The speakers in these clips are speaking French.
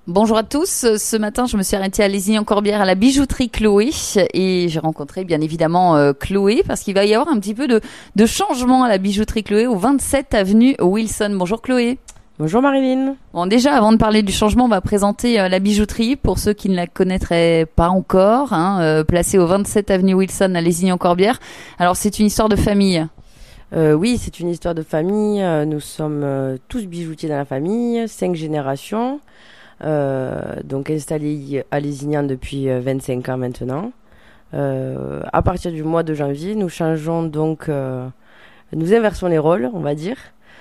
Bonjour à tous. Ce matin, je me suis arrêtée à Lézignan-Corbière à la bijouterie Chloé et j'ai rencontré bien évidemment Chloé parce qu'il va y avoir un petit peu de changement à la bijouterie Chloé au 27 avenue Wilson. Bonjour Chloé. Bonjour Marilyn. Bon, déjà, avant de parler du changement, on va présenter la bijouterie pour ceux qui ne la connaîtraient pas encore, placée au 27 avenue Wilson à Lézignan-Corbière. Alors, c'est une histoire de famille. Oui, c'est une histoire de famille. Nous sommes tous bijoutiers dans la famille, 5 générations. Donc installés à Lézignan depuis 25 ans maintenant. À partir du mois de janvier, nous changeons donc, nous inversons les rôles, on va dire.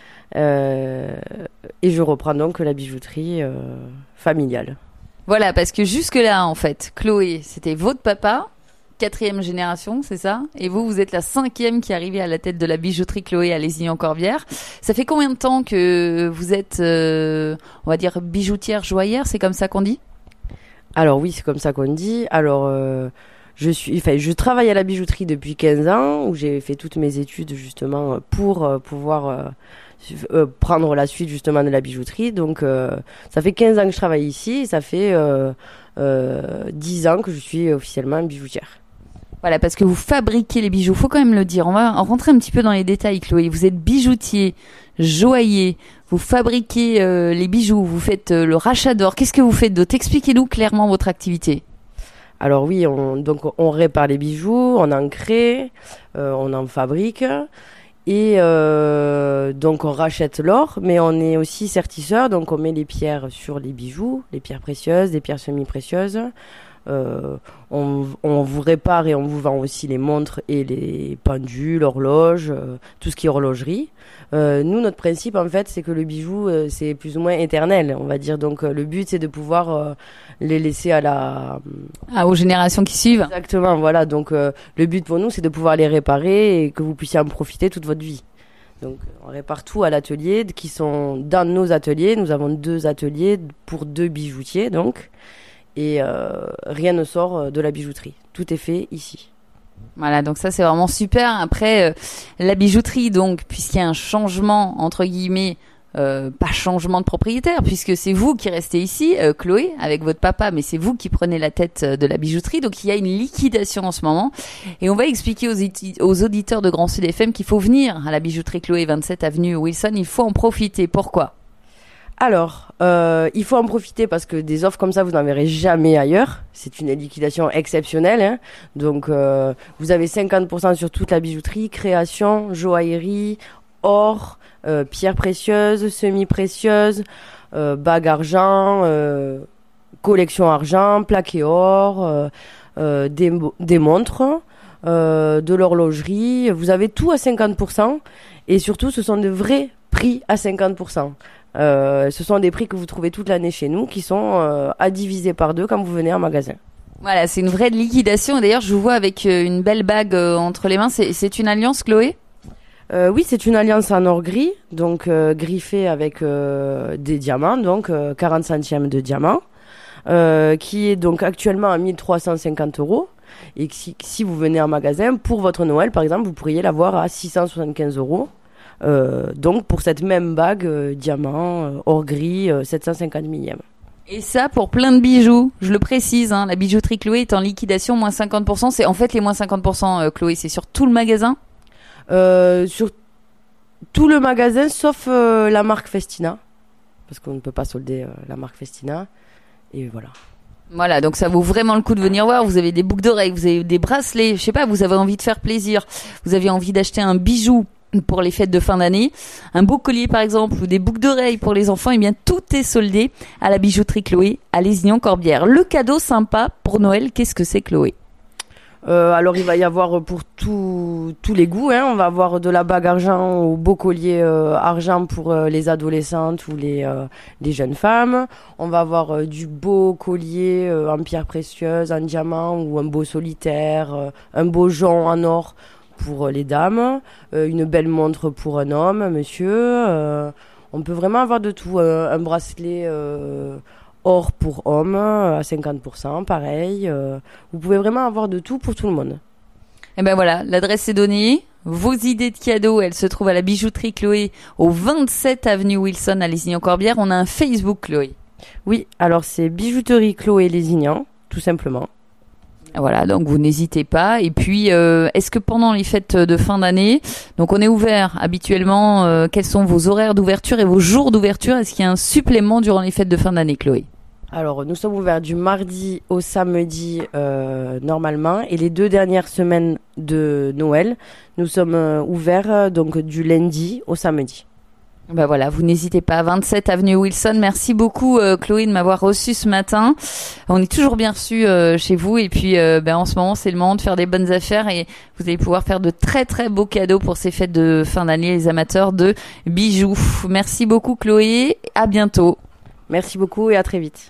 Et je reprends donc la bijouterie familiale. Voilà, parce que jusque-là, en fait, Chloé, c'était votre papa, 4e génération, c'est ça? Et vous êtes la 5e qui est arrivée à la tête de la bijouterie Chloé à Lézignan-Corbière. Ça fait combien de temps que vous êtes, on va dire, bijoutière joaillère, c'est comme ça qu'on dit? Alors oui, c'est comme ça qu'on dit. Alors, je travaille à la bijouterie depuis 15 ans, où j'ai fait toutes mes études justement pour pouvoir prendre la suite justement de la bijouterie. Donc, ça fait 15 ans que je travaille ici, et ça fait 10 ans que je suis officiellement bijoutière. Voilà, parce que vous fabriquez les bijoux, faut quand même le dire. On va rentrer un petit peu dans les détails, Chloé. Vous êtes bijoutier, joaillier, vous fabriquez les bijoux, vous faites le rachat d'or. Qu'est-ce que vous faites d'autre? Expliquez-nous clairement votre activité. Alors oui, on répare les bijoux, on en crée, on en fabrique. Et donc on rachète l'or, mais on est aussi sertisseur, donc on met les pierres sur les bijoux, les pierres précieuses, les pierres semi-précieuses. On vous répare et on vous vend aussi les montres et les pendules, l'horloge, tout ce qui est horlogerie. Nous, notre principe en fait, c'est que le bijou, c'est plus ou moins éternel, on va dire. Donc le but, c'est de pouvoir les laisser aux générations qui suivent. Exactement, voilà. Donc le but pour nous, c'est de pouvoir les réparer et que vous puissiez en profiter toute votre vie. Donc on répare tout à l'atelier, qui sont dans nos ateliers. Nous avons 2 ateliers pour 2 bijoutiers, donc. Et rien ne sort de la bijouterie. Tout est fait ici. Voilà, donc ça c'est vraiment super. Après, la bijouterie, donc, puisqu'il y a un changement, entre guillemets, pas changement de propriétaire, puisque c'est vous qui restez ici, Chloé, avec votre papa, mais c'est vous qui prenez la tête de la bijouterie. Donc il y a une liquidation en ce moment. Et on va expliquer aux auditeurs de Grand Sud FM qu'il faut venir à la bijouterie Chloé, 27 avenue Wilson. Il faut en profiter. Pourquoi ? Alors, il faut en profiter parce que des offres comme ça, vous n'en verrez jamais ailleurs. C'est une liquidation exceptionnelle, hein. Donc, vous avez 50% sur toute la bijouterie, création, joaillerie, or, pierres précieuses, semi-précieuses, bagues argent, collection argent, plaqué or, des montres, de l'horlogerie. Vous avez tout à 50% et surtout, ce sont de vrais prix à 50%. Ce sont des prix que vous trouvez toute l'année chez nous, qui sont à diviser par 2 quand vous venez en magasin. Voilà, c'est une vraie liquidation. D'ailleurs, je vous vois avec une belle bague entre les mains. C'est une alliance, Chloé ? Oui, c'est une alliance en or gris, donc griffée avec des diamants, donc 40 centièmes de diamant, qui est donc actuellement à 1350 €. Et si vous venez en magasin, pour votre Noël, par exemple, vous pourriez l'avoir à 675 €. Donc pour cette même bague diamant or gris 750 millième. Et ça pour plein de bijoux, je le précise, hein, la bijouterie Chloé est en liquidation, moins 50%. C'est en fait les moins 50%, Chloé, c'est sur tout le magasin? Sur tout le magasin sauf la marque Festina, parce qu'on ne peut pas solder la marque Festina. Et voilà. Voilà, donc ça vaut vraiment le coup de venir voir. Vous avez des boucles d'oreilles, vous avez des bracelets, je sais pas, vous avez envie de faire plaisir, vous avez envie d'acheter un bijou pour les fêtes de fin d'année, un beau collier par exemple, ou des boucles d'oreilles pour les enfants, et bien tout est soldé à la bijouterie Chloé à Lézignan-Corbière. Le cadeau sympa pour Noël, qu'est-ce que c'est, Chloé? Alors il va y avoir pour tous les goûts, hein. On va avoir de la bague argent au beau collier argent pour les adolescentes ou les jeunes femmes. On va avoir du beau collier en pierres précieuses, en diamant, ou un beau solitaire, un beau jonc en or pour les dames, une belle montre pour un homme, un monsieur. On peut vraiment avoir de tout. Un bracelet or pour homme à 50%, pareil. Vous pouvez vraiment avoir de tout pour tout le monde. Et ben voilà, l'adresse est donnée. Vos idées de cadeaux, elles se trouvent à la bijouterie Chloé au 27 avenue Wilson à Lézignan-Corbière. On a un Facebook, Chloé. Oui, alors c'est bijouterie Chloé Lézignan, tout simplement. Voilà, donc vous n'hésitez pas. Et puis, est-ce que pendant les fêtes de fin d'année, donc on est ouvert habituellement, quels sont vos horaires d'ouverture et vos jours d'ouverture? Est-ce qu'il y a un supplément durant les fêtes de fin d'année, Chloé? Alors, nous sommes ouverts du mardi au samedi normalement, et les 2 dernières semaines de Noël, nous sommes ouverts donc du lundi au samedi. Ben voilà, vous n'hésitez pas. 27 avenue Wilson. Merci beaucoup Chloé de m'avoir reçu ce matin. On est toujours bien reçus chez vous, et puis en ce moment c'est le moment de faire des bonnes affaires, et vous allez pouvoir faire de très très beaux cadeaux pour ces fêtes de fin d'année, les amateurs de bijoux. Merci beaucoup Chloé, à bientôt. Merci beaucoup et à très vite.